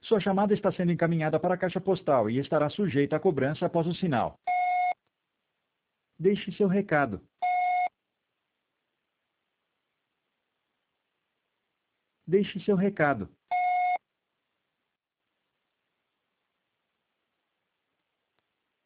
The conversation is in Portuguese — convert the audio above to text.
Sua chamada está sendo encaminhada para a caixa postal e estará sujeita a cobrança após o sinal. Deixe seu recado. Deixe seu recado.